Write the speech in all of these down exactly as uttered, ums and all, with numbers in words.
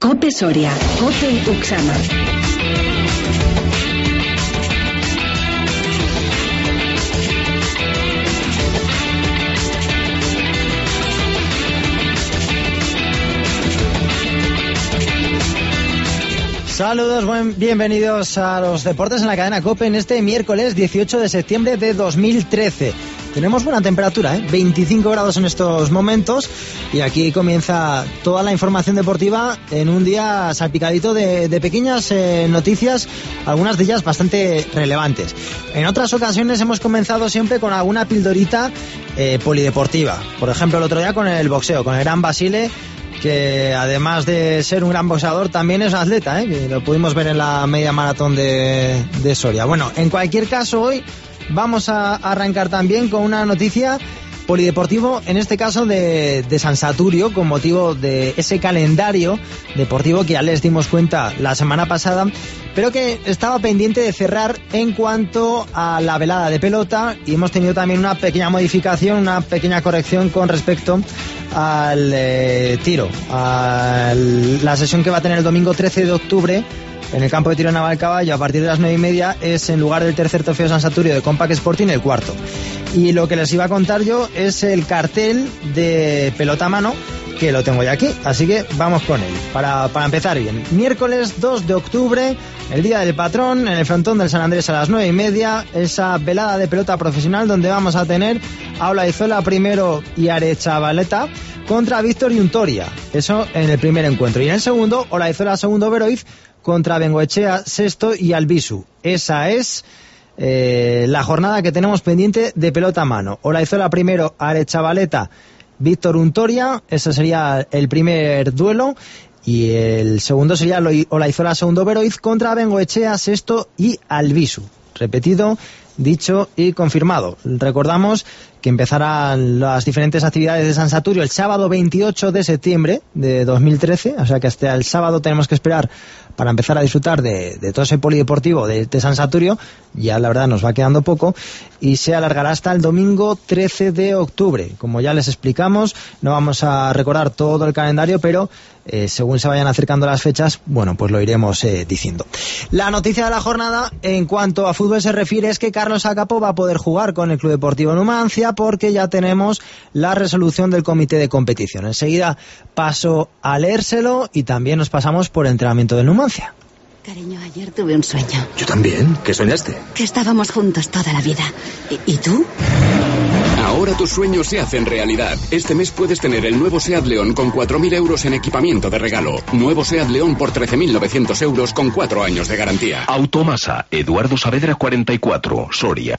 COPE Soria, COPE Uxama. Saludos, buen, bienvenidos a los deportes en la cadena COPE en este miércoles dieciocho de septiembre de dos mil trece. Tenemos buena temperatura, ¿eh? veinticinco grados en estos momentos, y aquí comienza toda la información deportiva en un día salpicadito de, de pequeñas eh, noticias, algunas de ellas bastante relevantes. En otras ocasiones hemos comenzado siempre con alguna pildorita eh, polideportiva. Por ejemplo, el otro día con el boxeo, con el gran Basile, que además de ser un gran boxeador también es atleta, ¿eh? Que lo pudimos ver en la media maratón de, de Soria. Bueno, en cualquier caso, hoy vamos a arrancar también con una noticia polideportivo, en este caso de, de San Saturio, con motivo de ese calendario deportivo que ya les dimos cuenta la semana pasada, pero que estaba pendiente de cerrar en cuanto a la velada de pelota, y hemos tenido también una pequeña modificación, una pequeña corrección con respecto al eh, tiro, a la sesión que va a tener el domingo trece de octubre en el campo de tiro Navalcaballo a partir de las nueve y media. Es, en lugar del tercer trofeo San Saturio de Compact Sporting, el cuarto. Y lo que les iba a contar yo es el cartel de pelota a mano, que lo tengo ya aquí, así que vamos con él, para, para empezar bien. Miércoles dos de octubre, el día del patrón, en el frontón del San Andrés a las nueve y media, esa velada de pelota profesional donde vamos a tener a Olaizola primero y Arechavaleta contra Víctor y Untoria. Eso en el primer encuentro. Y en el segundo, Olaizola segundo Beroiz contra Bengoechea sexto y Albisu. Esa es eh, la jornada que tenemos pendiente de pelota a mano. Olaizola primero, Arechavaleta, Víctor Untoria, ese sería el primer duelo, y el segundo sería Olaizola segundo Beroiz contra Bengoechea sexto y Albisu. Repetido, dicho y confirmado. Recordamos que empezarán las diferentes actividades de San Saturio el sábado veintiocho de septiembre de dos mil trece, o sea que hasta el sábado tenemos que esperar para empezar a disfrutar de, de todo ese polideportivo de, de San Saturio. Ya la verdad nos va quedando poco, y se alargará hasta el domingo trece de octubre. Como ya les explicamos, no vamos a recordar todo el calendario, pero eh, según se vayan acercando las fechas, bueno, pues lo iremos eh, diciendo. La noticia de la jornada en cuanto a fútbol se refiere es que Carlos Acapo va a poder jugar con el Club Deportivo Numancia, porque ya tenemos la resolución del comité de competición. Enseguida paso a leérselo, y también nos pasamos por el entrenamiento del Numancia. Cariño, ayer tuve un sueño. Yo también. ¿Qué soñaste? Que estábamos juntos toda la vida. ¿Y, y tú? Ahora tus sueños se hacen realidad. Este mes puedes tener el nuevo SEAT León con cuatro mil euros en equipamiento de regalo. Nuevo SEAT León por trece mil novecientos euros con cuatro años de garantía. Automasa, Eduardo Saavedra cuarenta y cuatro, Soria.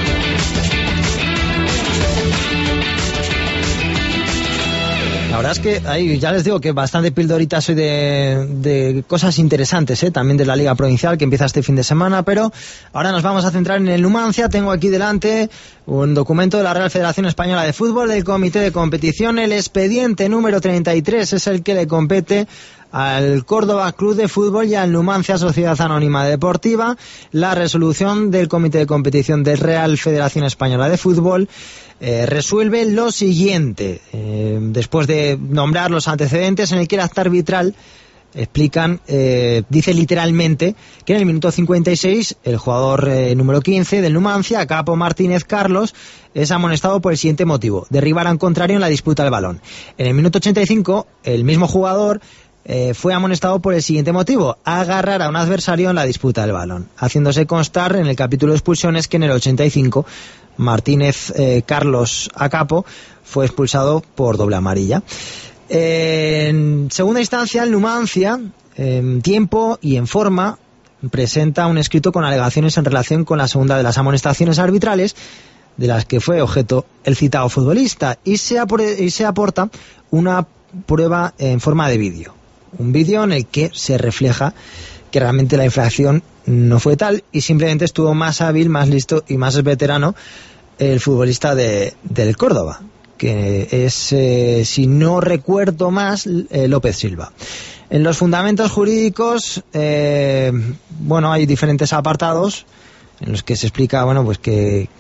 La verdad es que ahí ya les digo que bastante pildoritas hoy de, de cosas interesantes, ¿eh? También de la Liga Provincial que empieza este fin de semana, pero ahora nos vamos a centrar en el Numancia. Tengo aquí delante un documento de la Real Federación Española de Fútbol, del Comité de Competición. El expediente número treinta y tres es el que le compete al Córdoba Club de Fútbol y al Numancia Sociedad Anónima Deportiva. La resolución del Comité de Competición de Real Federación Española de Fútbol eh, resuelve lo siguiente. Eh, después de nombrar los antecedentes, en el que el acta arbitral explican, eh, dice literalmente que en el minuto cincuenta y seis el jugador eh, número quince del Numancia, Capo Martínez Carlos, es amonestado por el siguiente motivo: derribar a un contrario en la disputa del balón. En el minuto ochenta y cinco el mismo jugador Eh, fue amonestado por el siguiente motivo: agarrar a un adversario en la disputa del balón, haciéndose constar en el capítulo de expulsiones que en el ochenta y cinco Martínez eh, Carlos Acapo fue expulsado por doble amarilla. Eh, en segunda instancia, el Numancia, en tiempo y en forma, presenta un escrito con alegaciones en relación con la segunda de las amonestaciones arbitrales de las que fue objeto el citado futbolista, y se, apor- y se aporta una prueba en forma de vídeo. Un vídeo en el que se refleja que realmente la infracción no fue tal, y simplemente estuvo más hábil, más listo y más veterano el futbolista de, del Córdoba, que es, eh, si no recuerdo más, eh, López Silva. En los fundamentos jurídicos, eh, bueno, hay diferentes apartados en los que se explica, bueno, pues que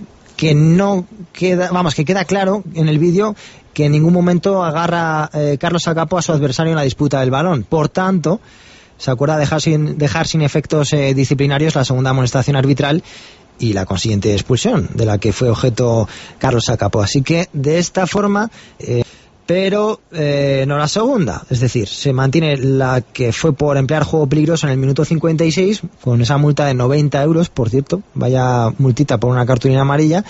que no queda, vamos, que queda claro en el vídeo que en ningún momento agarra eh, Carlos Sacapó a su adversario en la disputa del balón. Por tanto, se acuerda dejar sin, dejar sin efectos eh, disciplinarios la segunda amonestación arbitral y la consiguiente expulsión de la que fue objeto Carlos Sacapó. Así que de esta forma, eh, pero eh, no la segunda, es decir, se mantiene la que fue por emplear juego peligroso en el minuto cincuenta y seis, con esa multa de noventa euros, por cierto, vaya multita por una cartulina amarilla,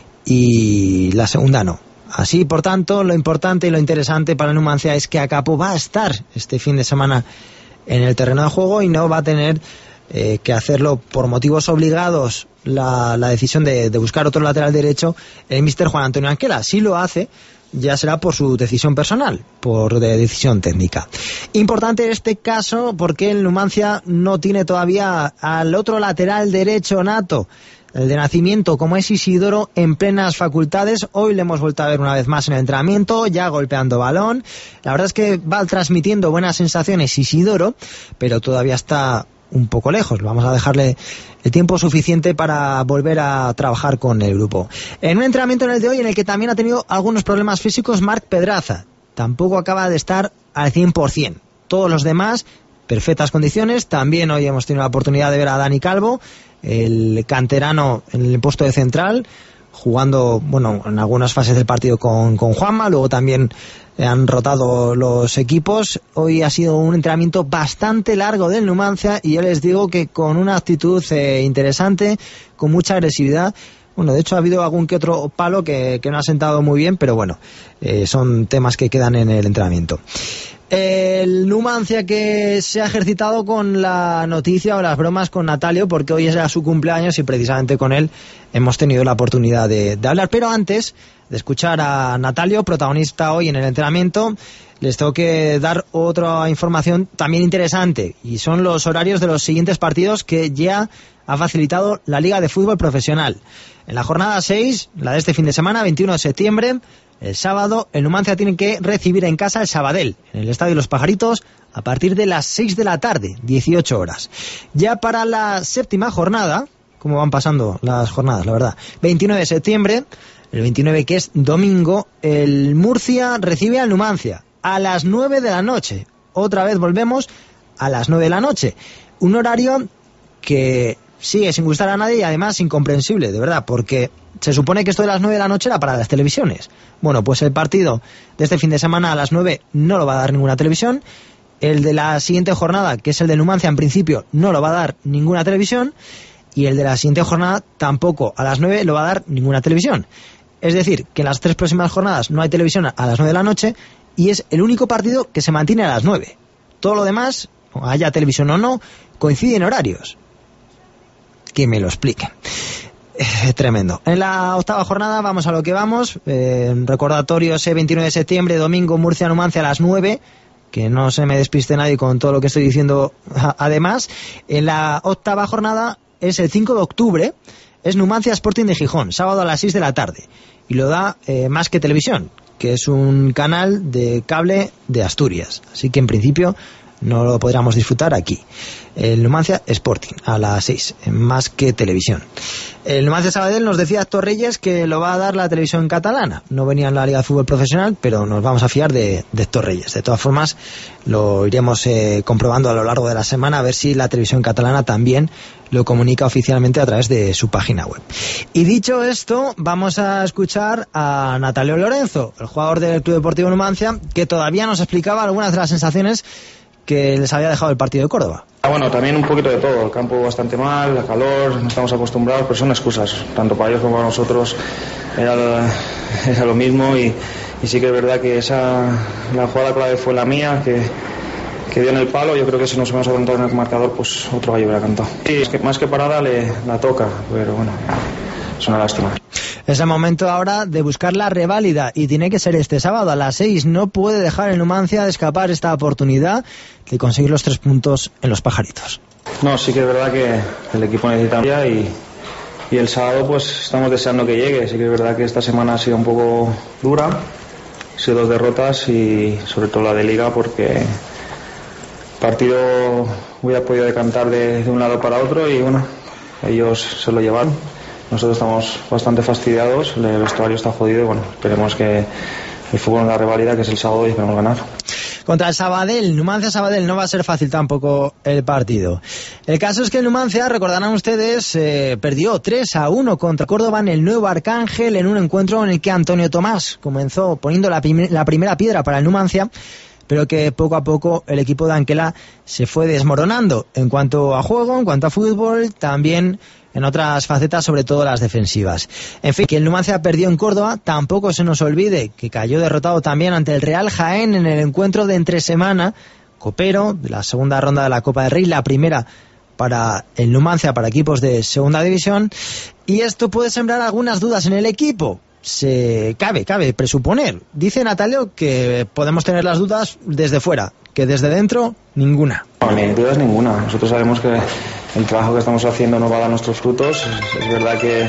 y la segunda no. Así, por tanto, lo importante y lo interesante para el Numancia es que Acapó va a estar este fin de semana en el terreno de juego y no va a tener eh, que hacerlo por motivos obligados la, la decisión de, de buscar otro lateral derecho el míster Juan Antonio Anquela. Si lo hace, ya será por su decisión personal, por de decisión técnica. Importante en este caso porque el Numancia no tiene todavía al otro lateral derecho nato, el de nacimiento, como es Isidoro, en plenas facultades. Hoy le hemos vuelto a ver una vez más en el entrenamiento, ya golpeando balón. La verdad es que va transmitiendo buenas sensaciones Isidoro, pero todavía está un poco lejos. Vamos a dejarle el tiempo suficiente para volver a trabajar con el grupo. En un entrenamiento en el de hoy en el que también ha tenido algunos problemas físicos Marc Pedraza. Tampoco acaba de estar al cien por ciento. Todos los demás, perfectas condiciones. También hoy hemos tenido la oportunidad de ver a Dani Calvo, el canterano en el puesto de central, jugando, bueno, en algunas fases del partido con, con Juanma. Luego también han rotado los equipos. Hoy ha sido un entrenamiento bastante largo del Numancia y yo les digo que con una actitud eh, interesante, con mucha agresividad. Bueno, de hecho ha habido algún que otro palo que, que no ha sentado muy bien, pero bueno, eh, son temas que quedan en el entrenamiento. El Numancia que se ha ejercitado con la noticia o las bromas con Natalio, porque hoy es su cumpleaños y precisamente con él hemos tenido la oportunidad de, de hablar. Pero antes de escuchar a Natalio, protagonista hoy en el entrenamiento, les tengo que dar otra información también interesante, y son los horarios de los siguientes partidos que ya ha facilitado la Liga de Fútbol Profesional. En la jornada seis, la de este fin de semana, veintiuno de septiembre, el sábado, el Numancia tiene que recibir en casa el Sabadell, en el Estadio Los Pajaritos, a partir de las seis de la tarde, dieciocho horas. Ya para la séptima jornada, como van pasando las jornadas, la verdad, veintinueve de septiembre, el veintinueve que es domingo, el Murcia recibe al Numancia a las nueve de la noche. Otra vez volvemos a las nueve de la noche. Un horario que sigue sin gustar a nadie y además incomprensible, de verdad, porque se supone que esto de las nueve de la noche era para las televisiones. Bueno, pues el partido de este fin de semana a las nueve no lo va a dar ninguna televisión. El de la siguiente jornada, que es el de Numancia, en principio no lo va a dar ninguna televisión. Y el de la siguiente jornada tampoco a las nueve lo va a dar ninguna televisión. Es decir, que en las tres próximas jornadas no hay televisión a las nueve de la noche y es el único partido que se mantiene a las nueve. Todo lo demás, haya televisión o no, coincide en horarios. Que me lo expliquen. Eh, tremendo. En la octava jornada vamos a lo que vamos. Eh, recordatorio ese veintinueve de septiembre, domingo, Murcia Numancia a las nueve. Que no se me despiste nadie con todo lo que estoy diciendo. Además, en la octava jornada es el cinco de octubre. Es Numancia Sporting de Gijón, sábado a las seis de la tarde. Y lo da eh, Más que Televisión, que es un canal de cable de Asturias. Así que en principio no lo podríamos disfrutar aquí. El Numancia Sporting a las seis, Más que Televisión. El Numancia Sabadell, nos decía Héctor Reyes que lo va a dar la televisión catalana. No venía en la Liga de Fútbol Profesional, pero nos vamos a fiar de, de Héctor Reyes. De todas formas, lo iremos eh, comprobando a lo largo de la semana, a ver si la televisión catalana también lo comunica oficialmente a través de su página web. Y dicho esto, vamos a escuchar a Natalio Lorenzo, el jugador del Club Deportivo Numancia, que todavía nos explicaba algunas de las sensaciones que les había dejado el partido de Córdoba. Bueno, también un poquito de todo, el campo bastante mal, el calor, no estamos acostumbrados, pero son excusas, tanto para ellos como para nosotros era, era lo mismo y, y sí que es verdad que esa la jugada clave fue la mía, que, que dio en el palo. Yo creo que si nos hubiéramos adelantado en el marcador, pues otro gallo hubiera cantado. Sí, es que más que parada le, la toca, pero bueno, es una lástima. Es el momento ahora de buscar la reválida y tiene que ser este sábado a las seis. No puede dejar el Numancia de escapar esta oportunidad de conseguir los tres puntos en Los Pajaritos. No, sí que es verdad que el equipo necesita y, y el sábado pues estamos deseando que llegue. Sí que es verdad que esta semana ha sido un poco dura, han sido dos derrotas y sobre todo la de Liga, porque el partido hubiera podido decantar de, de un lado para otro y bueno, ellos se lo llevaron. nosotros estamos bastante fastidiados, el vestuario está jodido y bueno, esperemos que el fútbol nos la revalida, que es el sábado, y esperemos ganar. Contra el Sabadell, Numancia-Sabadell, no va a ser fácil tampoco el partido. El caso es que el Numancia, recordarán ustedes, eh, perdió tres a uno contra Córdoba en el Nuevo Arcángel, en un encuentro en el que Antonio Tomás comenzó poniendo la, prim- la primera piedra para el Numancia, pero que poco a poco el equipo de Anquela se fue desmoronando en cuanto a juego, en cuanto a fútbol, también en otras facetas, sobre todo las defensivas. En fin, que el Numancia perdió en Córdoba, tampoco se nos olvide que cayó derrotado también ante el Real Jaén en el encuentro de entre semana, copero, de la segunda ronda de la Copa del Rey, la primera para el Numancia, para equipos de segunda división, y esto puede sembrar algunas dudas en el equipo. Se cabe, cabe presuponer. Dice Natalio que podemos tener las dudas desde fuera, que desde dentro, ninguna. No, ni dudas ninguna. Nosotros sabemos que el trabajo que estamos haciendo nos va a dar nuestros frutos. Es, es verdad que,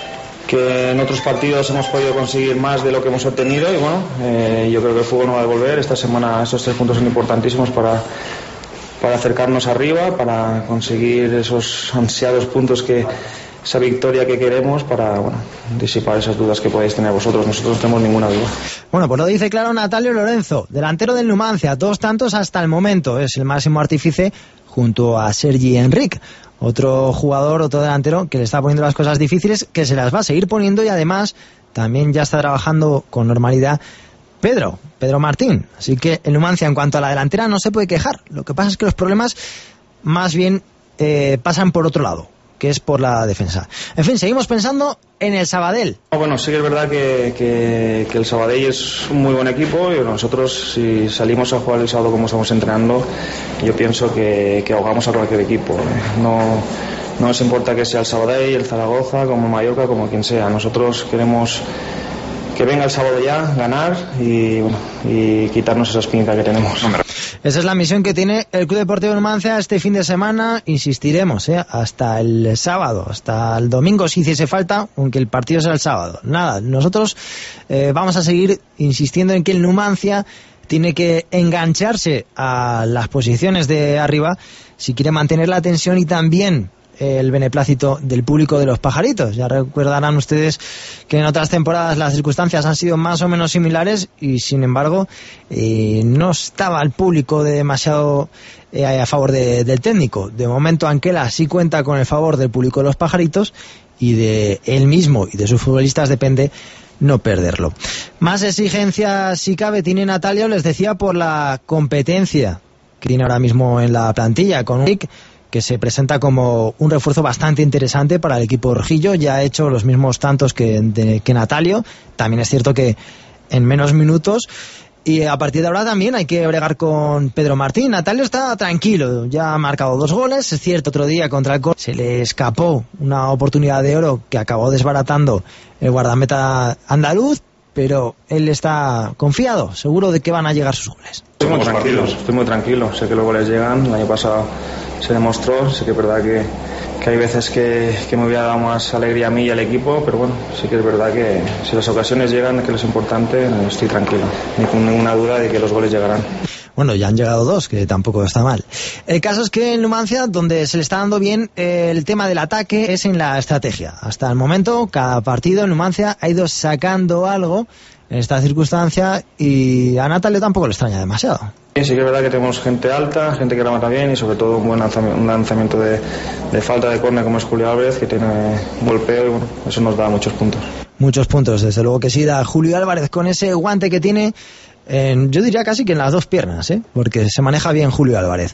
que en otros partidos hemos podido conseguir más de lo que hemos obtenido y bueno, eh, yo creo que el fútbol no va a devolver. Esta semana esos tres puntos son importantísimos para, para acercarnos arriba, para conseguir esos ansiados puntos que... esa victoria que queremos para, bueno, disipar esas dudas que podéis tener vosotros. Nosotros no tenemos ninguna duda. Bueno, pues lo dice claro Natalio Lorenzo, delantero del Numancia, dos tantos hasta el momento, es el máximo artífice junto a Sergi Enric, otro jugador, otro delantero que le está poniendo las cosas difíciles, que se las va a seguir poniendo, y además también ya está trabajando con normalidad Pedro, Pedro Martín. Así que el Numancia en cuanto a la delantera no se puede quejar. Lo que pasa es que los problemas más bien eh, pasan por otro lado, que es por la defensa. En fin, seguimos pensando en el Sabadell. Bueno, sí que es verdad que, que, que el Sabadell es un muy buen equipo y nosotros, si salimos a jugar el sábado como estamos entrenando, yo pienso que, que ahogamos a cualquier equipo. No, no nos importa que sea el Sabadell, el Zaragoza, como Mallorca, como quien sea. Nosotros queremos que venga el sábado ya, ganar y, bueno, y quitarnos esa espinita que tenemos. Esa es la misión que tiene el Club Deportivo Numancia este fin de semana. Insistiremos, ¿eh? hasta el sábado, hasta el domingo si hiciese falta, aunque el partido será el sábado. Nada, nosotros eh, vamos a seguir insistiendo en que el Numancia tiene que engancharse a las posiciones de arriba si quiere mantener la tensión y también el beneplácito del público de los Pajaritos. Ya recordarán ustedes que en otras temporadas las circunstancias han sido más o menos similares y sin embargo eh, no estaba el público de demasiado eh, a favor de, del técnico. De momento Anquela sí cuenta con el favor del público de los Pajaritos y de él mismo y de sus futbolistas depende no perderlo. Más exigencias si cabe tiene Natalio, les decía, por la competencia que tiene ahora mismo en la plantilla con un Rick que se presenta como un refuerzo bastante interesante para el equipo rojillo. Ya ha hecho los mismos tantos que, de, que Natalio. También es cierto que en menos minutos. Y a partir de ahora también hay que bregar con Pedro Martín. Natalio está tranquilo, ya ha marcado dos goles. Es cierto, otro día contra el Córdoba se le escapó una oportunidad de oro que acabó desbaratando el guardameta andaluz, pero él está confiado, seguro de que van a llegar sus goles. Estoy muy tranquilo, estoy muy tranquilo. Sé que los goles llegan. El año pasado se demostró. Sé que es verdad que, que hay veces que, que me hubiera dado más alegría a mí y al equipo, pero bueno, sí que es verdad que si las ocasiones llegan, que es importante, estoy tranquilo, ni con ninguna duda de que los goles llegarán. Bueno, ya han llegado dos, que tampoco está mal. El caso es que en Numancia, donde se le está dando bien eh, el tema del ataque, es en la estrategia. Hasta el momento, cada partido en Numancia ha ido sacando algo en esta circunstancia y a Natalio tampoco le extraña demasiado. Sí, sí que es verdad que tenemos gente alta, gente que remata bien y sobre todo un buen lanzamiento, un lanzamiento de, de falta de córner como es Julio Álvarez, que tiene un golpeo y bueno, eso nos da muchos puntos. Muchos puntos, desde luego que sí, da Julio Álvarez con ese guante que tiene, en, yo diría casi que en las dos piernas, ¿eh? Porque se maneja bien Julio Álvarez.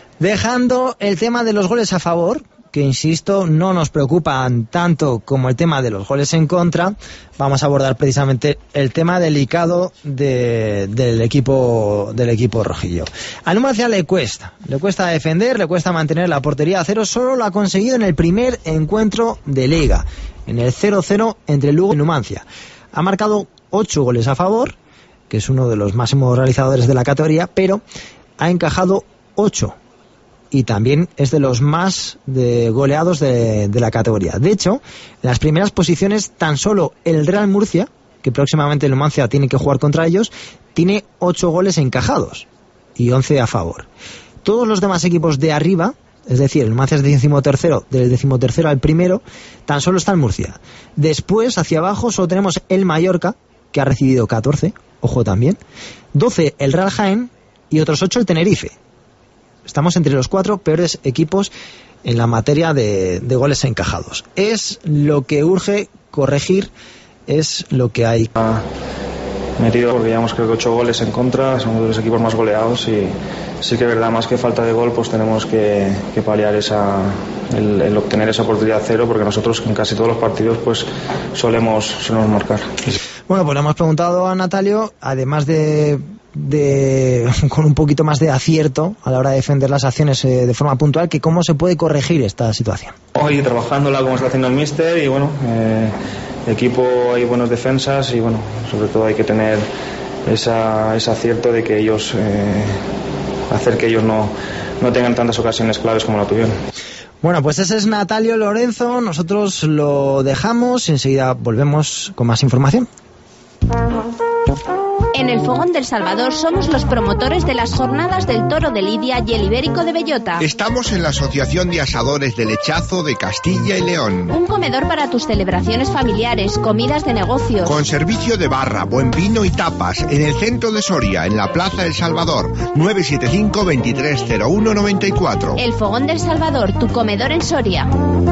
Dejando el tema de los goles a favor, que insisto, no nos preocupan tanto como el tema de los goles en contra, vamos a abordar precisamente el tema delicado de, del equipo del equipo rojillo. A Numancia le cuesta, le cuesta defender, le cuesta mantener la portería a cero, solo lo ha conseguido en el primer encuentro de Liga, en el cero cero entre Lugo y Numancia. Ha marcado ocho goles a favor, que es uno de los máximos realizadores de la categoría, pero ha encajado ocho. Y también es de los más de goleados de, de la categoría. De hecho, en las primeras posiciones tan solo el Real Murcia, que próximamente el Numancia tiene que jugar contra ellos, tiene ocho goles encajados y once a favor. Todos los demás equipos de arriba es decir, el Numancia es decimotercero, del decimotercero al primero, tan solo está el Murcia. Después, hacia abajo, solo tenemos el Mallorca, que ha recibido catorce, ojo también, doce el Real Jaén y otros ocho el Tenerife. Estamos entre los cuatro peores equipos en la materia de, de goles encajados. Es lo que urge corregir, es lo que hay. Metido porque llevamos creo que ocho goles en contra, somos de los equipos más goleados y sí que es verdad, más que falta de gol, pues tenemos que, que paliar esa, el, el obtener esa oportunidad cero, porque nosotros en casi todos los partidos pues solemos, solemos marcar. Bueno, pues le hemos preguntado a Natalio, además de, de con un poquito más de acierto a la hora de defender las acciones eh, de forma puntual, que cómo se puede corregir esta situación. Hoy trabajándola como está haciendo el míster y bueno, eh, equipo hay buenas defensas y bueno, sobre todo hay que tener esa, ese acierto de que ellos, eh, hacer que ellos no, no tengan tantas ocasiones claves como la tuvieron. Bueno, pues ese es Natalio Lorenzo, nosotros lo dejamos y enseguida volvemos con más información. En el Fogón del Salvador somos los promotores de las jornadas del Toro de Lidia y el Ibérico de Bellota. Estamos en la Asociación de Asadores del Lechazo de Castilla y León. Un comedor para tus celebraciones familiares, comidas de negocios. Con servicio de barra, buen vino y tapas. En el centro de Soria, en la Plaza El Salvador. nueve siete cinco, veintitrés cero uno noventa y cuatro. El Fogón del Salvador, tu comedor en Soria.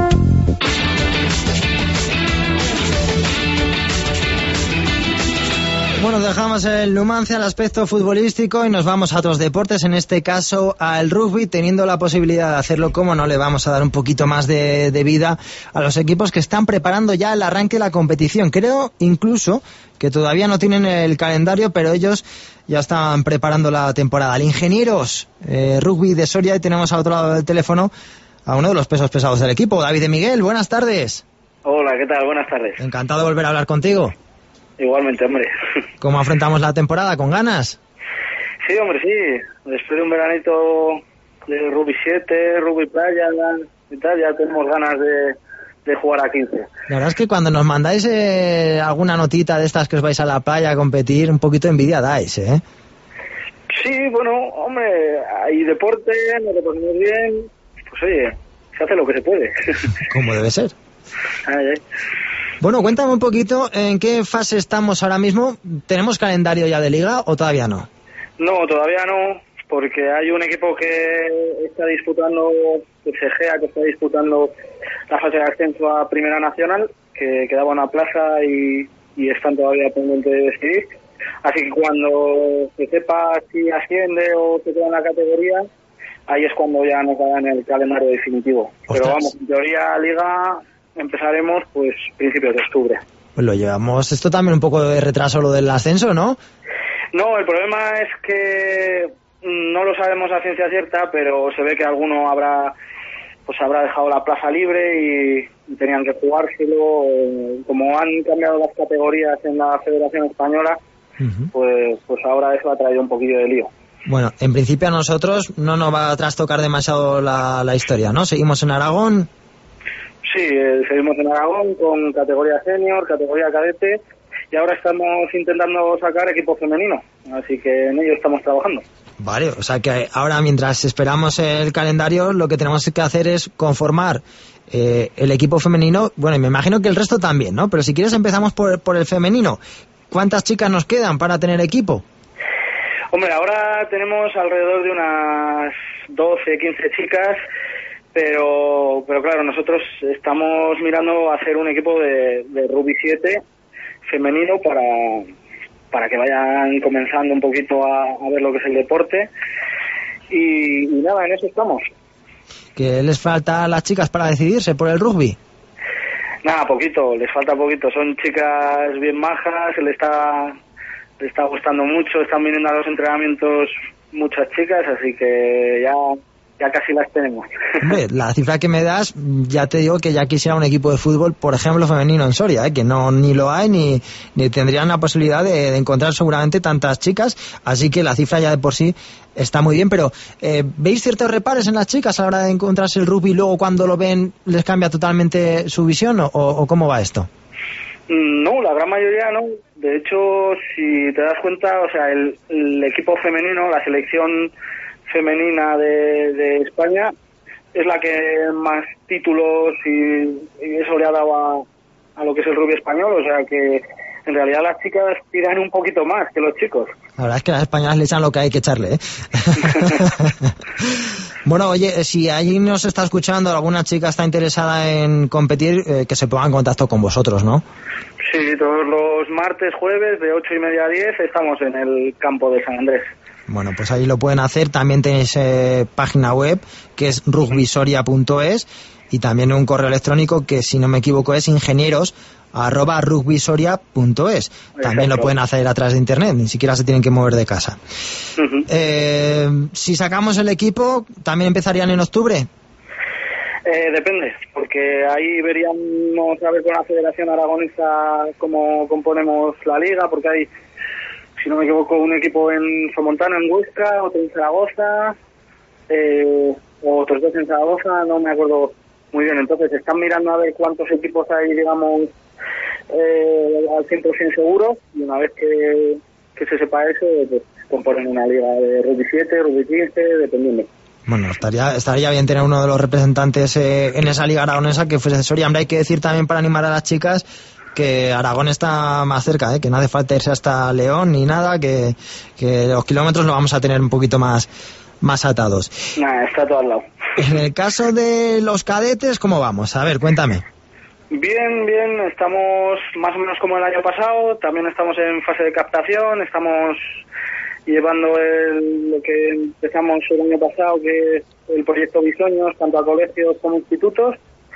Bueno, dejamos el Numancia, el aspecto futbolístico, y nos vamos a otros deportes, en este caso al rugby, teniendo la posibilidad de hacerlo. Como no, le vamos a dar un poquito más de, de vida a los equipos que están preparando ya el arranque de la competición. Creo incluso que todavía no tienen el calendario, pero ellos ya están preparando la temporada. El Ingenieros eh, Rugby de Soria, y tenemos al otro lado del teléfono a uno de los pesos pesados del equipo, David de Miguel. Buenas tardes. Hola, ¿qué tal? Buenas tardes. Encantado de volver a hablar contigo. Igualmente, hombre. ¿Cómo afrontamos la temporada? ¿Con ganas? Sí, hombre, sí. Después de un veranito de Rugby siete, Rugby Playa y tal, ya tenemos ganas de, de jugar a quince. La verdad es que cuando nos mandáis eh, alguna notita de estas que os vais a la playa a competir, un poquito de envidia dais, ¿eh? Sí, bueno, hombre, hay deporte, nos lo pasamos bien, pues oye, se hace lo que se puede. Como debe ser. Ay, ay. Bueno, cuéntame un poquito en qué fase estamos ahora mismo. ¿Tenemos calendario ya de liga o todavía no? No, todavía no, porque hay un equipo que está disputando, el Segea, que está disputando la fase de ascenso a Primera Nacional, que quedaba una plaza y, y están todavía pendientes de decidir. Así que cuando se sepa si asciende o se queda en la categoría, ahí es cuando ya nos darán el calendario definitivo. Ostras. Pero vamos, en teoría liga empezaremos pues principios de octubre. Pues lo llevamos, esto también un poco de retraso lo del ascenso, ¿no? No, el problema es que no lo sabemos a ciencia cierta, pero se ve que alguno habrá pues habrá dejado la plaza libre y, y tenían que jugárselo. Como han cambiado las categorías en la Federación Española, uh-huh. pues pues ahora eso ha traído un poquillo de lío. Bueno, en principio a nosotros no nos va a trastocar demasiado la, la historia, ¿no? Seguimos en Aragón. Sí, eh, seguimos en Aragón con categoría senior, categoría cadete, y ahora estamos intentando sacar equipo femenino, así que en ello estamos trabajando. Vale, o sea que ahora mientras esperamos el calendario, lo que tenemos que hacer es conformar eh, el equipo femenino, bueno, y me imagino que el resto también, ¿no? Pero si quieres empezamos por, por el femenino. ¿Cuántas chicas nos quedan para tener equipo? Hombre, ahora tenemos alrededor de unas doce, quince chicas, pero pero claro, nosotros estamos mirando hacer un equipo de, de Rugby siete femenino para para que vayan comenzando un poquito a, a ver lo que es el deporte y, y nada, en eso estamos. ¿Qué les falta a las chicas para decidirse por el rugby? Nada, poquito, les falta poquito, son chicas bien majas, le está, le está gustando mucho, están viniendo a los entrenamientos muchas chicas, así que ya... ya casi las tenemos. Hombre, la cifra que me das, ya te digo que ya quisiera un equipo de fútbol, por ejemplo, femenino en Soria, ¿eh? Que no ni lo hay, ni, ni tendrían la posibilidad de, de encontrar seguramente tantas chicas, así que la cifra ya de por sí está muy bien, pero eh, ¿veis ciertos reparos en las chicas a la hora de encontrarse el rugby y luego cuando lo ven les cambia totalmente su visión, o, o cómo va esto? No, la gran mayoría no. De hecho, si te das cuenta, o sea, el, el equipo femenino, la selección femenina de, de España, es la que más títulos y, y eso le ha dado a, a lo que es el rugby español, o sea que en realidad las chicas tiran un poquito más que los chicos. La verdad es que las españolas le echan lo que hay que echarle, ¿eh? Bueno, oye, si alguien nos está escuchando, alguna chica está interesada en competir, eh, que se ponga en contacto con vosotros, ¿no? Sí, todos los martes, jueves, de ocho y media a diez, estamos en el campo de San Andrés. Bueno, pues ahí lo pueden hacer. También tenéis eh, página web, que es rugbysoria punto es, y también un correo electrónico que, si no me equivoco, es ingenieros arroba rugbysoria punto es. También lo pueden hacer a través de internet, ni siquiera se tienen que mover de casa. Uh-huh. Eh, si sacamos el equipo, ¿también empezarían en octubre? Eh, depende, porque ahí veríamos a ver con la Federación Aragonesa cómo componemos la liga, porque hay, si no me equivoco, un equipo en Somontano, en Huesca, otro en Zaragoza, eh, otros dos en Zaragoza, no me acuerdo muy bien. Entonces están mirando a ver cuántos equipos hay, digamos, eh, al cien por ciento seguro, y una vez que, que se sepa eso, pues componen una liga de rugby siete, rugby quince, dependiendo. Bueno, estaría estaría bien tener uno de los representantes eh, en esa liga aragonesa que fuese Soria. Hombre, hay que decir también, para animar a las chicas, que Aragón está más cerca, ¿eh? Que no hace falta irse hasta León ni nada, que, que los kilómetros lo vamos a tener un poquito más, más atados. Nah, está todo al lado. En el caso de los cadetes, ¿cómo vamos? A ver, cuéntame. Bien, bien, estamos más o menos como el año pasado, también estamos en fase de captación, estamos llevando el, lo que empezamos el año pasado, que es el proyecto Bisoños, tanto a colegios como institutos,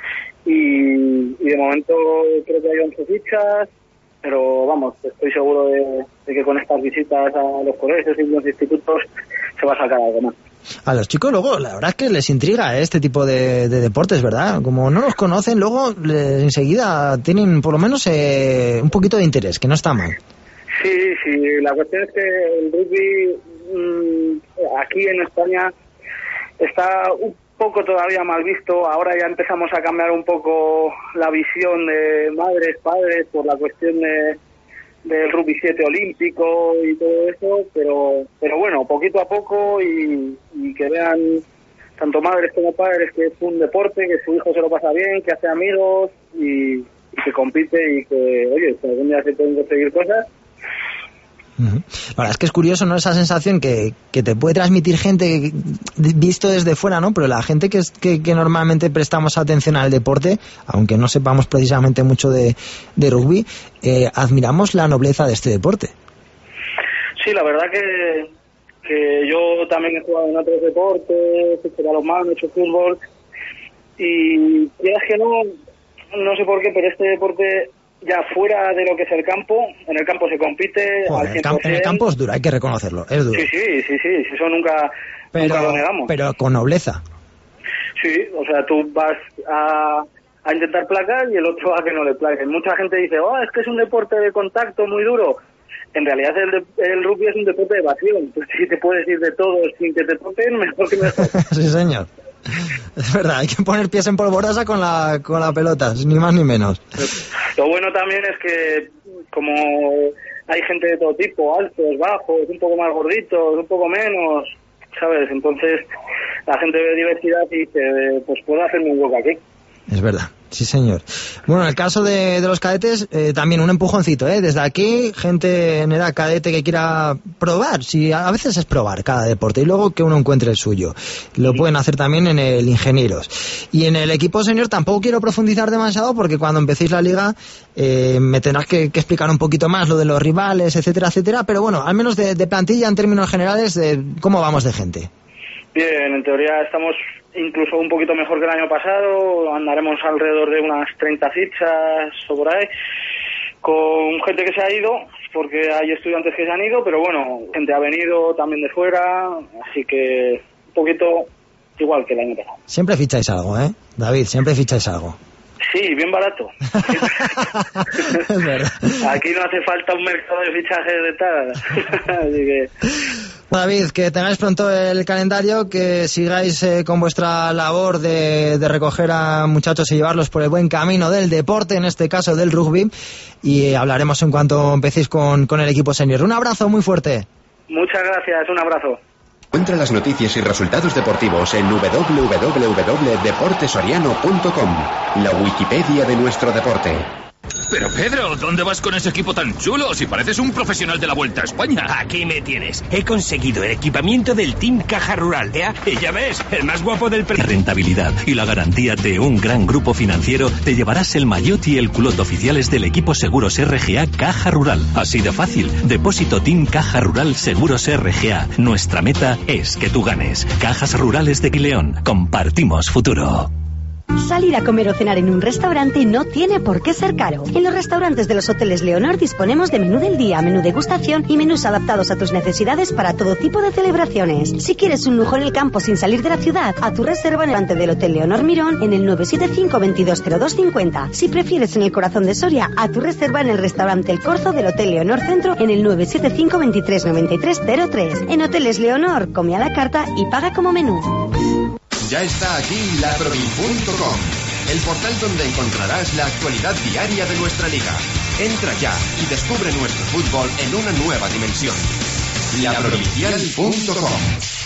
y, y de momento creo que hay once fichas, pero vamos, estoy seguro de, de que con estas visitas a los colegios y los institutos se va a sacar algo más. A los chicos luego, la verdad es que les intriga este tipo de, de deportes, ¿verdad? Como no los conocen, luego les, enseguida tienen por lo menos eh, un poquito de interés, que no está mal. Sí, sí, la cuestión es que el rugby mmm, aquí en España está un poco todavía mal visto. Ahora ya empezamos a cambiar un poco la visión de madres, padres, por la cuestión de del rugby siete olímpico y todo eso, pero pero bueno, poquito a poco, y, y que vean tanto madres como padres que es un deporte, que su hijo se lo pasa bien, que hace amigos y, y que compite, y que, oye, si algún día se pueden conseguir cosas. Uh-huh. La verdad es que es curioso, ¿no? Esa sensación que, que te puede transmitir gente visto desde fuera, ¿no? Pero la gente que, es, que, que normalmente prestamos atención al deporte, aunque no sepamos precisamente mucho de, de rugby, eh, admiramos la nobleza de este deporte. Sí, la verdad que, que yo también he jugado en otros deportes, he hecho balonmano, he hecho fútbol, y quieras que no, no sé por qué, pero este deporte, ya fuera de lo que es el campo, en el campo se compite. Joder, al cien por ciento. En el campo es duro, hay que reconocerlo, es duro. Sí, sí, sí, sí, eso nunca, pero, nunca lo negamos. Pero con nobleza. Sí, o sea, tú vas a, a intentar placar y el otro a que no le plaque. Mucha gente dice, oh, es que es un deporte de contacto muy duro. En realidad el, de, el rugby es un deporte de evasión. Pues si te puedes ir de todo sin que te toquen, mejor que mejor. Sí, señor. Es verdad, hay que poner pies en polvorosa con la con la pelota, ni más ni menos. Lo bueno también es que como hay gente de todo tipo, altos, bajos, un poco más gorditos, un poco menos, ¿sabes? Entonces la gente ve diversidad y dice, pues puedo hacerme un hueco aquí. Es verdad, sí señor. Bueno, en el caso de, de los cadetes, eh, también un empujoncito, ¿eh? Desde aquí, gente en edad cadete que quiera probar, si a veces es probar cada deporte y luego que uno encuentre el suyo. Lo pueden hacer también en el Ingenieros. Y en el equipo senior tampoco quiero profundizar demasiado, porque cuando empecéis la liga eh, me tendrás que, que explicar un poquito más lo de los rivales, etcétera, etcétera, pero bueno, al menos de, de plantilla en términos generales, de cómo vamos de gente. Bien, en teoría estamos incluso un poquito mejor que el año pasado, andaremos alrededor de unas treinta fichas o por ahí, con gente que se ha ido, porque hay estudiantes que se han ido, pero bueno, gente ha venido también de fuera, así que un poquito igual que el año pasado. Siempre ficháis algo, ¿eh? David, siempre ficháis algo. Sí, bien barato. Es verdad. Aquí no hace falta un mercado de fichajes de tal, así que... David, que tengáis pronto el calendario, que sigáis eh, con vuestra labor de, de recoger a muchachos y llevarlos por el buen camino del deporte, en este caso del rugby, y hablaremos en cuanto empecéis con, con el equipo senior. Un abrazo muy fuerte. Muchas gracias, un abrazo. Encuentra las noticias y resultados deportivos en doble u doble u doble u punto deporte soriano punto com, la Wikipedia de nuestro deporte. Pero Pedro, ¿dónde vas con ese equipo tan chulo? Si pareces un profesional de la Vuelta a España. Aquí me tienes. He conseguido el equipamiento del Team Caja Rural. ¿eh? Y ya ves, el más guapo del... La rentabilidad y la garantía de un gran grupo financiero te llevarás el maillot y el culot oficiales del equipo Seguros R G A Caja Rural. Así de fácil. Depósito Team Caja Rural Seguros R G A. Nuestra meta es que tú ganes. Cajas Rurales de Quileón. Compartimos futuro. Salir a comer o cenar en un restaurante no tiene por qué ser caro. En los restaurantes de los hoteles Leonor disponemos de menú del día, menú degustación y menús adaptados a tus necesidades para todo tipo de celebraciones. Si quieres un lujo en el campo sin salir de la ciudad, a tu reserva en el ante del Hotel Leonor Mirón en el nueve siete cinco, veintidós cero dos cincuenta. Si prefieres en el corazón de Soria, a tu reserva en el restaurante El Corzo del Hotel Leonor Centro en el nueve siete cinco, veintitrés noventa y tres cero tres. En Hoteles Leonor, come a la carta y paga como menú. Ya está aquí laprovin punto com, el portal donde encontrarás la actualidad diaria de nuestra liga. Entra ya y descubre nuestro fútbol en una nueva dimensión. la provincial punto com.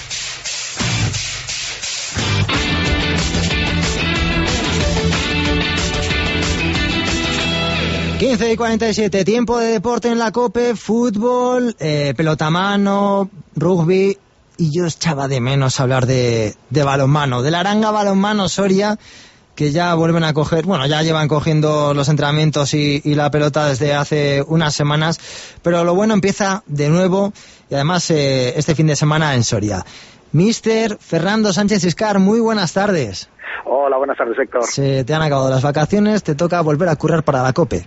quince y cuarenta y siete, tiempo de deporte en la COPE, fútbol, eh, pelota a mano, rugby... Y yo echaba de menos hablar de, de balonmano, de la Aranga Balonmano Soria, que ya vuelven a coger, bueno, ya llevan cogiendo los entrenamientos y, y la pelota desde hace unas semanas, pero lo bueno empieza de nuevo, y además eh, este fin de semana en Soria. Mister Fernando Sánchez Iscar, muy buenas tardes. Hola, buenas tardes, Héctor. Se te han acabado las vacaciones, te toca volver a currar para la COPE.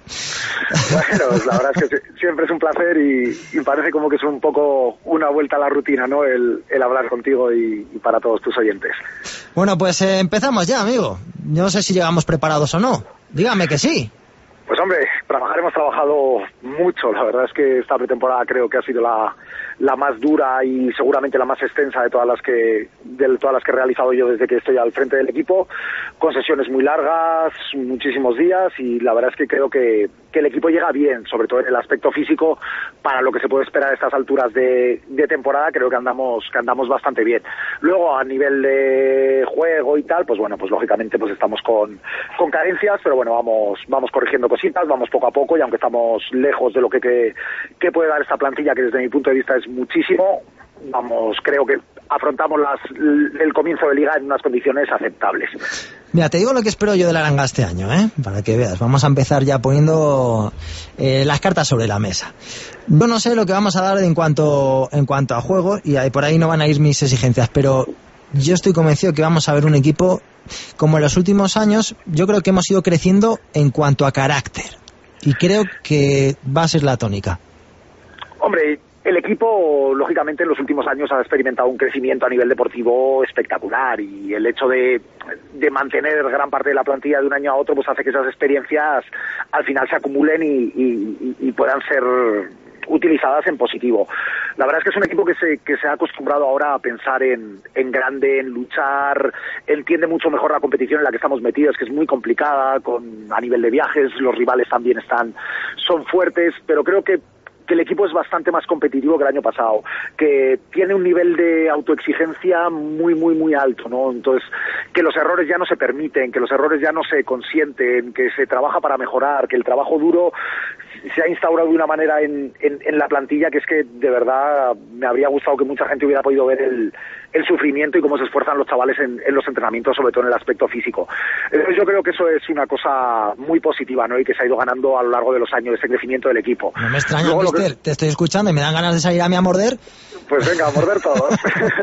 Bueno, la verdad es que siempre es un placer y, y parece como que es un poco una vuelta a la rutina, ¿no? El, el hablar contigo y, y para todos tus oyentes. Bueno, pues eh, empezamos ya, amigo. Yo no sé si llegamos preparados o no. Dígame que sí. Pues hombre, trabajar hemos trabajado mucho. La verdad es que esta pretemporada creo que ha sido la, la más dura y seguramente la más extensa de todas las que de todas las que he realizado yo desde que estoy al frente del equipo, con sesiones muy largas, muchísimos días, y la verdad es que creo que, que el equipo llega bien, sobre todo en el aspecto físico, para lo que se puede esperar a estas alturas de, de temporada. Creo que andamos que andamos bastante bien. Luego, a nivel de juego y tal, pues bueno, pues lógicamente pues estamos con, con carencias, pero bueno, vamos vamos corrigiendo cositas, vamos poco a poco, y aunque estamos lejos de lo que, que, que puede dar esta plantilla, que desde mi punto de vista es muchísimo, vamos, creo que afrontamos las, el comienzo de liga en unas condiciones aceptables. Mira, te digo lo que espero yo de la Aranga este año, ¿eh? Para que veas, vamos a empezar ya poniendo eh, las cartas sobre la mesa. Yo no sé lo que vamos a dar en cuanto en cuanto a juego, y ahí, por ahí no van a ir mis exigencias, pero yo estoy convencido que vamos a ver un equipo como en los últimos años. Yo creo que hemos ido creciendo en cuanto a carácter, y creo que va a ser la tónica. Hombre, el equipo, lógicamente, en los últimos años ha experimentado un crecimiento a nivel deportivo espectacular, y el hecho de, de mantener gran parte de la plantilla de un año a otro pues hace que esas experiencias al final se acumulen y, y, y puedan ser utilizadas en positivo. La verdad es que es un equipo que se que se ha acostumbrado ahora a pensar en, en grande, en luchar, entiende mucho mejor la competición en la que estamos metidos, que es muy complicada, con a nivel de viajes, los rivales también están son fuertes, pero creo que que el equipo es bastante más competitivo que el año pasado, que tiene un nivel de autoexigencia muy, muy, muy alto, ¿no? Entonces, que los errores ya no se permiten, que los errores ya no se consienten, que se trabaja para mejorar, que el trabajo duro se ha instaurado de una manera en, en, en la plantilla que es que, de verdad, me habría gustado que mucha gente hubiera podido ver el, el sufrimiento y cómo se esfuerzan los chavales en, en los entrenamientos, sobre todo en el aspecto físico. Entonces, yo creo que eso es una cosa muy positiva, ¿no? Y que se ha ido ganando a lo largo de los años, ese crecimiento del equipo. No me extraña, Luego, mister, que... te estoy escuchando y me dan ganas de salir a mí a morder. Pues venga, a morder todos.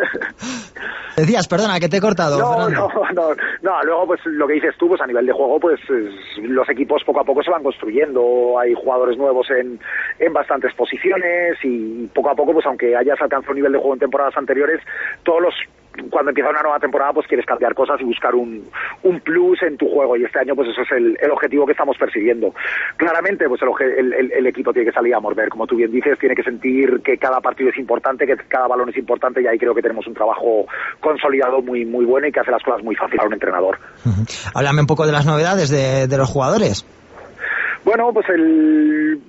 Decías, perdona, que te he cortado. No, no, no, no, luego pues lo que dices tú, pues a nivel de juego, pues es, los equipos poco a poco se van construyendo, hay jugadores nuevos en, en bastantes posiciones, y poco a poco, pues aunque hayas alcanzado un nivel de juego en temporadas anteriores, todos los cuando empieza una nueva temporada pues quieres cambiar cosas y buscar un, un plus en tu juego, y este año pues eso es el, el objetivo que estamos persiguiendo. Claramente pues el, el, el equipo tiene que salir a morder, como tú bien dices, tiene que sentir que cada partido es importante, que cada balón es importante, y ahí creo que tenemos un trabajo consolidado muy muy bueno y que hace las cosas muy fáciles a un entrenador. Uh-huh. Háblame un poco de las novedades de, de los jugadores. Bueno, pues el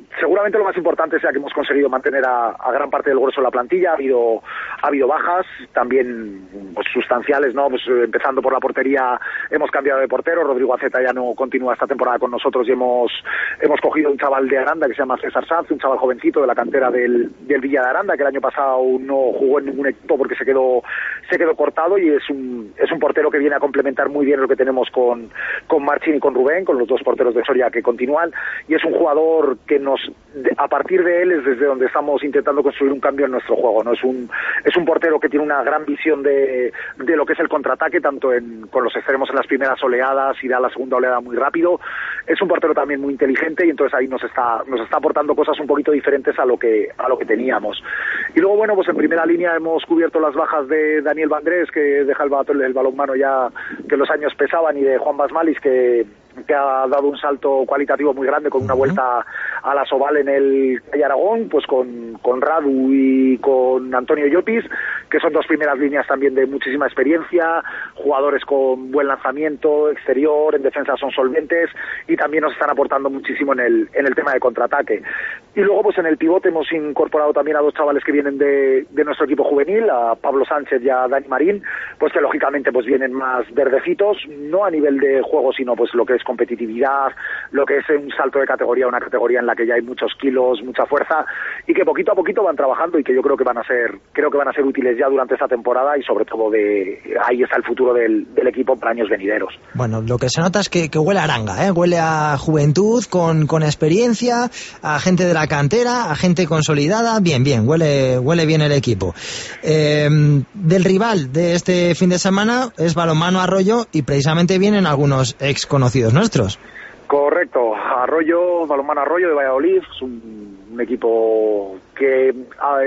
seguramente lo más importante sea que hemos conseguido mantener a, a gran parte del grueso de la plantilla. Ha habido ha habido bajas también pues, sustanciales, ¿no? Pues empezando por la portería, hemos cambiado de portero. Rodrigo Aceta ya no continúa esta temporada con nosotros y hemos hemos cogido un chaval de Aranda que se llama César Sanz, un chaval jovencito de la cantera del, del Villa de Aranda, que el año pasado no jugó en ningún equipo porque se quedó se quedó cortado, y es un es un portero que viene a complementar muy bien lo que tenemos con con Marchín y con Rubén, con los dos porteros de Soria que continúan, y es un jugador que nos a partir de él es desde donde estamos intentando construir un cambio en nuestro juego, ¿no? Es un es un portero que tiene una gran visión de, de lo que es el contraataque, tanto en, con los extremos en las primeras oleadas y da la segunda oleada muy rápido. Es un portero también muy inteligente, y entonces ahí nos está nos está aportando cosas un poquito diferentes a lo que a lo que teníamos. Y luego, bueno, pues en primera línea hemos cubierto las bajas de Daniel Vandrés, que deja el, el balonmano ya que los años pesaban, y de Juan Basmalis, que que ha dado un salto cualitativo muy grande con una vuelta a la Soval en el Calle Aragón, pues con, con Radu y con Antonio Llopis, que son dos primeras líneas también de muchísima experiencia, jugadores con buen lanzamiento exterior, en defensa son solventes, y también nos están aportando muchísimo en el en el tema de contraataque. Y luego pues en el pivote hemos incorporado también a dos chavales que vienen de, de nuestro equipo juvenil, a Pablo Sánchez y a Dani Marín, pues que lógicamente pues vienen más verdecitos, no a nivel de juego, sino pues lo que es competitividad, lo que es un salto de categoría, una categoría en la que ya hay muchos kilos, mucha fuerza, y que poquito a poquito van trabajando, y que yo creo que van a ser creo que van a ser útiles ya durante esta temporada, y sobre todo de ahí está el futuro del, del equipo para años venideros. Bueno, lo que se nota es que, que huele a Aranga, ¿eh? Huele a juventud con, con experiencia, a gente de la cantera, a gente consolidada. Bien, bien, huele huele bien el equipo. Eh, del rival de este fin de semana es Balonmano Arroyo, y precisamente vienen algunos ex conocidos nuestros. Correcto, Arroyo, Balonmano Arroyo de Valladolid, es un, un equipo que a,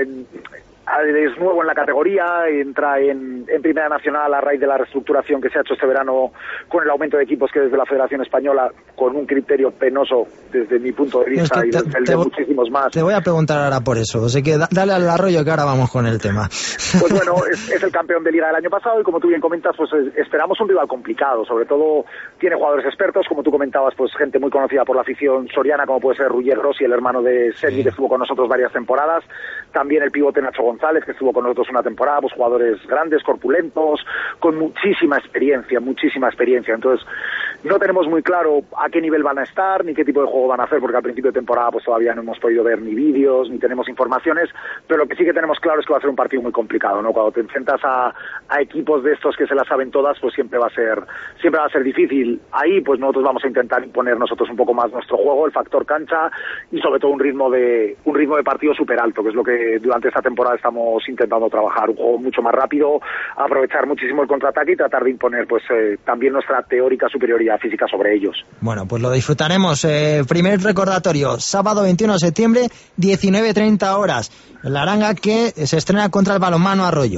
es nuevo en la categoría, entra en, en Primera Nacional a raíz de la reestructuración que se ha hecho este verano con el aumento de equipos que desde la Federación Española, con un criterio penoso desde mi punto de vista, es que te, y desde el de muchísimos más. Te voy a preguntar ahora por eso, así que da, dale al Arroyo, que ahora vamos con el tema. Pues bueno, es, es el campeón de Liga del año pasado, y como tú bien comentas, pues esperamos un rival complicado, sobre todo tiene jugadores expertos, como tú comentabas, pues gente muy conocida por la afición soriana, como puede ser Ruller Rossi, el hermano de Sergi, sí, que estuvo con nosotros varias temporadas, también el pivote Nacho González, que estuvo con nosotros una temporada, pues jugadores grandes, corpulentos, con muchísima experiencia, muchísima experiencia. Entonces, no tenemos muy claro a qué nivel van a estar, ni qué tipo de juego van a hacer, porque al principio de temporada pues todavía no hemos podido ver ni vídeos, ni tenemos informaciones, pero lo que sí que tenemos claro es que va a ser un partido muy complicado, ¿no? Cuando te enfrentas a, a equipos de estos que se las saben todas, pues siempre va a ser, siempre va a ser difícil. Ahí, pues nosotros vamos a intentar imponer nosotros un poco más nuestro juego, el factor cancha, y sobre todo un ritmo de, un ritmo de partido súper alto, que es lo que durante esta temporada estamos intentando trabajar, un juego mucho más rápido, aprovechar muchísimo el contraataque y tratar de imponer pues eh, también nuestra teórica superioridad física sobre ellos. Bueno, pues lo disfrutaremos. Eh, primer recordatorio, sábado veintiuno de septiembre, diecinueve treinta horas, la Aranga, que se estrena contra el Balonmano Arroyo.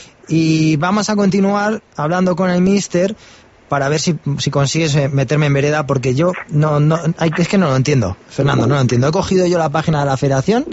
Y vamos a continuar hablando con el míster para ver si, si consigues meterme en vereda, porque yo no, no es que no lo entiendo, Fernando, no lo entiendo. He cogido yo la página de la federación,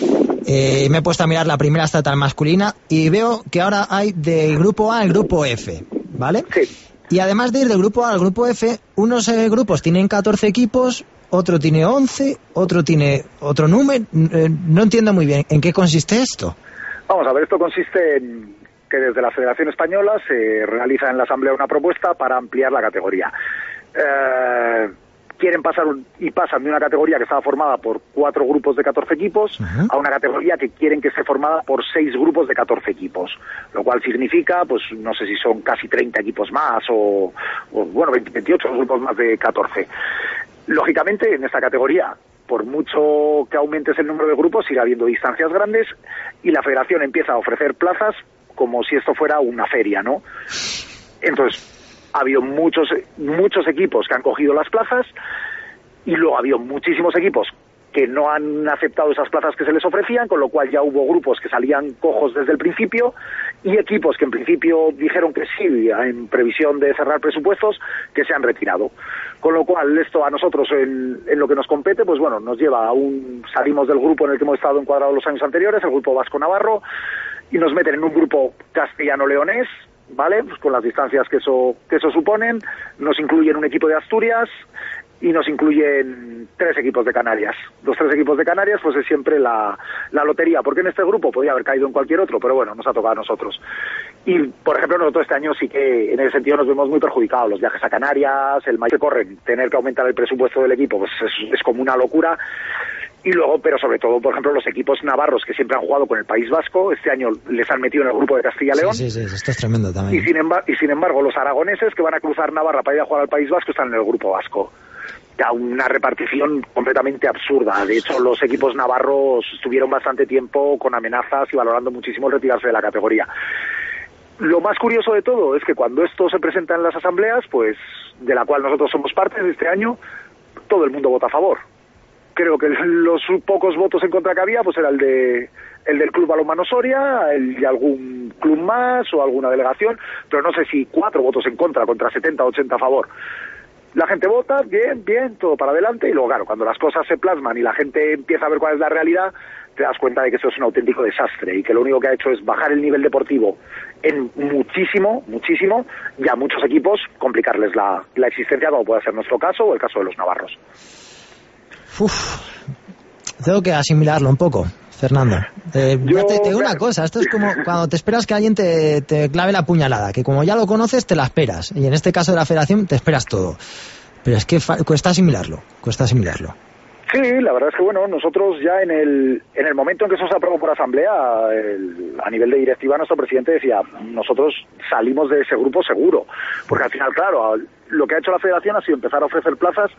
Eh, me he puesto a mirar la primera estatal masculina y veo que ahora hay del grupo A al grupo F, ¿vale? Sí. Y además de ir del grupo A al grupo F, unos eh, grupos tienen catorce equipos, otro tiene once, otro tiene otro número. Eh, no entiendo muy bien en qué consiste esto. Vamos a ver, esto consiste en que desde la Federación Española se realiza en la Asamblea una propuesta para ampliar la categoría. Eh... quieren pasar un, y pasan de una categoría que estaba formada por cuatro grupos de catorce equipos, uh-huh, a una categoría que quieren que esté formada por seis grupos de catorce equipos, lo cual significa, pues no sé si son casi treinta equipos más o, o bueno, veinte, veintiocho grupos más de catorce. Lógicamente, en esta categoría, por mucho que aumentes el número de grupos, sigue habiendo distancias grandes, y la federación empieza a ofrecer plazas como si esto fuera una feria, ¿no? Entonces, ha habido muchos muchos equipos que han cogido las plazas, y luego ha habido muchísimos equipos que no han aceptado esas plazas que se les ofrecían, con lo cual ya hubo grupos que salían cojos desde el principio, y equipos que en principio dijeron que sí, en previsión de cerrar presupuestos, que se han retirado. Con lo cual, esto a nosotros, en, en lo que nos compete, pues bueno, nos lleva a un... salimos del grupo en el que hemos estado encuadrados los años anteriores, el grupo Vasco-Navarro, y nos meten en un grupo castellano-leonés, ¿vale? Pues con las distancias que eso que eso suponen, nos incluyen un equipo de Asturias, y nos incluyen tres equipos de Canarias. Los tres equipos de Canarias pues es siempre la, la lotería, porque en este grupo podía haber caído en cualquier otro, pero bueno, nos ha tocado a nosotros. Y, por ejemplo, nosotros este año sí que en ese sentido nos vemos muy perjudicados. Los viajes a Canarias, el maíz que corren, tener que aumentar el presupuesto del equipo, pues es, es como una locura. Y luego, pero sobre todo, por ejemplo, los equipos navarros que siempre han jugado con el País Vasco, este año les han metido en el grupo de Castilla y León. Sí, sí, sí, esto es tremendo también. Y sin, embar- y sin embargo, los aragoneses que van a cruzar Navarra para ir a jugar al País Vasco están en el grupo vasco. Ya una repartición completamente absurda. De hecho, los equipos navarros estuvieron bastante tiempo con amenazas y valorando muchísimo el retirarse de la categoría. Lo más curioso de todo es que cuando esto se presenta en las asambleas, pues de la cual nosotros somos parte de este año, todo el mundo vota a favor. Creo que los pocos votos en contra que había pues era el de el del Club Balonmano Soria, el de algún club más o alguna delegación, pero no sé si cuatro votos en contra contra setenta o ochenta a favor. La gente vota, bien, bien, todo para adelante, y luego claro, cuando las cosas se plasman y la gente empieza a ver cuál es la realidad, te das cuenta de que esto es un auténtico desastre y que lo único que ha hecho es bajar el nivel deportivo en muchísimo, muchísimo, y a muchos equipos complicarles la, la existencia, como puede ser nuestro caso o el caso de los navarros. Uf, tengo que asimilarlo un poco, Fernando. Eh, Yo, ya te, te digo una cosa, esto es como cuando te esperas que alguien te, te clave la puñalada, que como ya lo conoces te la esperas, y en este caso de la federación te esperas todo. Pero es que fa- cuesta asimilarlo, cuesta asimilarlo. Sí, la verdad es que bueno, nosotros ya en el en el momento en que eso se aprobó por asamblea, el, a nivel de directiva, nuestro presidente decía, nosotros salimos de ese grupo seguro, porque al final, claro, lo que ha hecho la federación ha sido empezar a ofrecer plazas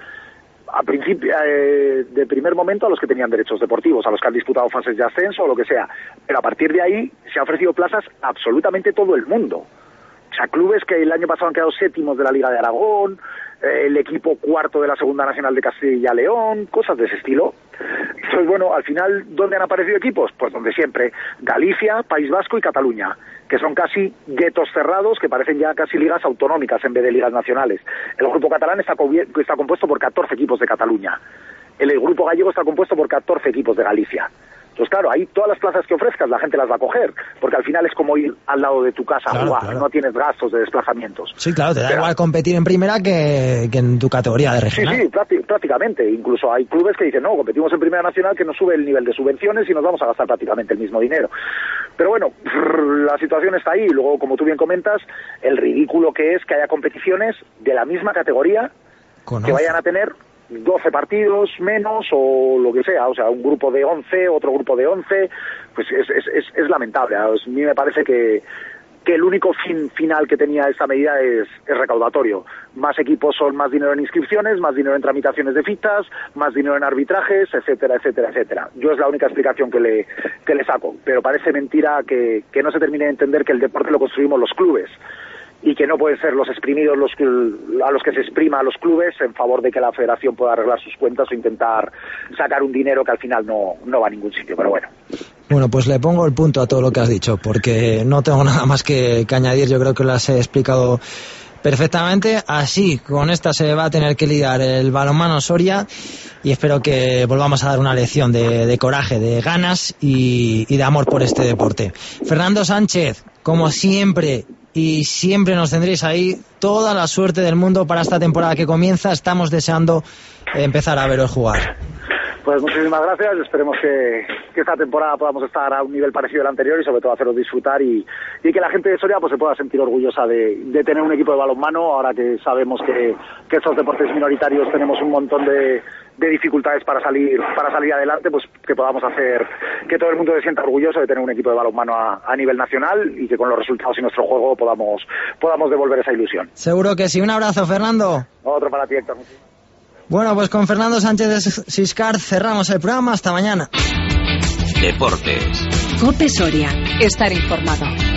a principio, eh, de primer momento a los que tenían derechos deportivos, a los que han disputado fases de ascenso o lo que sea, pero a partir de ahí se ha ofrecido plazas a absolutamente todo el mundo. O sea, clubes que el año pasado han quedado séptimos de la Liga de Aragón, eh, el equipo cuarto de la Segunda Nacional de Castilla y León, cosas de ese estilo. Entonces, bueno, al final, ¿dónde han aparecido equipos? Pues donde siempre, Galicia, País Vasco y Cataluña, que son casi guetos cerrados que parecen ya casi ligas autonómicas en vez de ligas nacionales. El grupo catalán está, co- está compuesto por catorce equipos de Cataluña. El, el grupo gallego está compuesto por catorce equipos de Galicia. Entonces, claro, ahí todas las plazas que ofrezcas la gente las va a coger, porque al final es como ir al lado de tu casa Claro, a jugar, claro. no tienes gastos de desplazamientos. Sí, claro, te da Pero- igual competir en primera que, que en tu categoría de Sí, regional. sí, prácti- prácticamente. Incluso hay clubes que dicen, no, competimos en Primera Nacional, que nos sube el nivel de subvenciones y nos vamos a gastar prácticamente el mismo dinero. Pero bueno, la situación está ahí. Y luego, como tú bien comentas, el ridículo que es que haya competiciones de la misma categoría Con que once. vayan a tener doce partidos menos o lo que sea, o sea, un grupo de once, otro grupo de once, pues es, es, es, es lamentable. A mí me parece que que el único fin final que tenía esta medida es, es recaudatorio. Más equipos son más dinero en inscripciones, más dinero en tramitaciones de fichas, más dinero en arbitrajes, etcétera, etcétera, etcétera. Yo es la única explicación que le, que le saco, pero parece mentira que, que no se termine de entender que el deporte lo construimos los clubes y que no pueden ser los exprimidos los a los que se exprima a los clubes en favor de que la federación pueda arreglar sus cuentas o intentar sacar un dinero que al final no, no va a ningún sitio, pero bueno. Bueno, pues le pongo el punto a todo lo que has dicho, porque no tengo nada más que, que añadir. Yo creo que lo has explicado perfectamente. Así, con esta se va a tener que lidiar el balonmano Soria, y espero que volvamos a dar una lección de, de coraje, de ganas y, y de amor por este deporte. Fernando Sánchez, como siempre, y siempre nos tendréis ahí, toda la suerte del mundo para esta temporada que comienza. Estamos deseando empezar a veros jugar. Pues muchísimas gracias, esperemos que, que esta temporada podamos estar a un nivel parecido al anterior y sobre todo haceros disfrutar y, y que la gente de Soria pues se pueda sentir orgullosa de, de tener un equipo de balonmano, ahora que sabemos que, que estos deportes minoritarios tenemos un montón de, de dificultades para salir para salir adelante, pues que podamos hacer que todo el mundo se sienta orgulloso de tener un equipo de balonmano a, a nivel nacional y que con los resultados y nuestro juego podamos, podamos devolver esa ilusión. Seguro que sí. Un abrazo, Fernando. Otro para ti, Héctor. Bueno, pues con Fernando Sánchez de Siscar cerramos el programa. Hasta mañana. Deportes. Cope Soria. Estar informado.